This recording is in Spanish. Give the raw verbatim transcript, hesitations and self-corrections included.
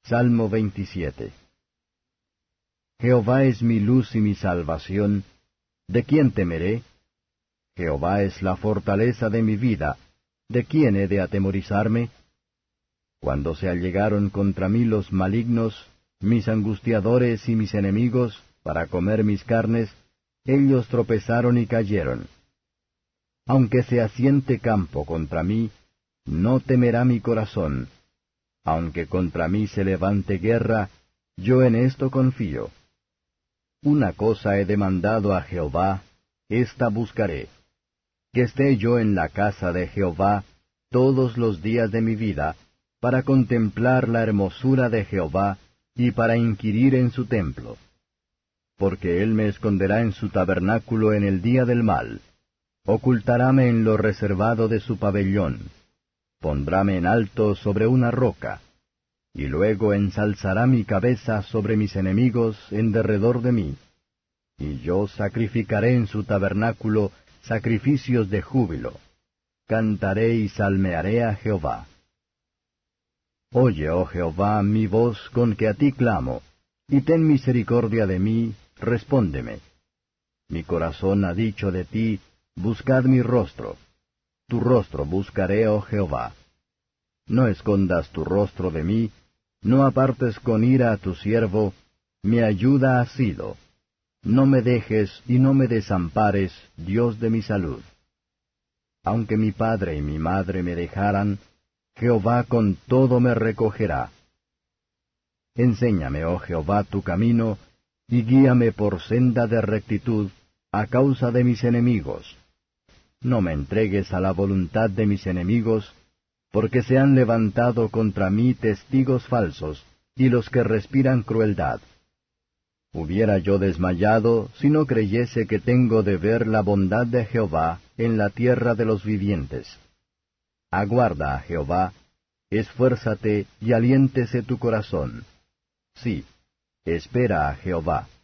Salmo veintisiete. Jehová es mi luz y mi salvación, ¿de quién temeré? Jehová es la fortaleza de mi vida, ¿de quién he de atemorizarme? Cuando se allegaron contra mí los malignos, mis angustiadores y mis enemigos, para comer mis carnes, ellos tropezaron y cayeron. Aunque se asiente campo contra mí, no temerá mi corazón. Aunque contra mí se levante guerra, yo en esto confío. Una cosa he demandado a Jehová, esta buscaré: que esté yo en la casa de Jehová todos los días de mi vida, para contemplar la hermosura de Jehová, y para inquirir en su templo. Porque él me esconderá en su tabernáculo en el día del mal, ocultaráme en lo reservado de su pabellón, pondráme en alto sobre una roca, y luego ensalzará mi cabeza sobre mis enemigos en derredor de mí. Y yo sacrificaré en su tabernáculo sacrificios de júbilo, cantaré y salmearé a Jehová. Oye, oh Jehová, mi voz con que a ti clamo, y ten misericordia de mí, respóndeme. Mi corazón ha dicho de ti, buscad mi rostro. Tu rostro buscaré, oh Jehová. No escondas tu rostro de mí, no apartes con ira a tu siervo, mi ayuda has sido. No me dejes y no me desampares, Dios de mi salud. Aunque mi padre y mi madre me dejaran, Jehová con todo me recogerá. Enséñame, oh Jehová, tu camino, y guíame por senda de rectitud, a causa de mis enemigos. No me entregues a la voluntad de mis enemigos, porque se han levantado contra mí testigos falsos, y los que respiran crueldad. Hubiera yo desmayado si no creyese que tengo de ver la bondad de Jehová en la tierra de los vivientes. Aguarda a Jehová, esfuérzate y aliéntese tu corazón. Sí, espera a Jehová.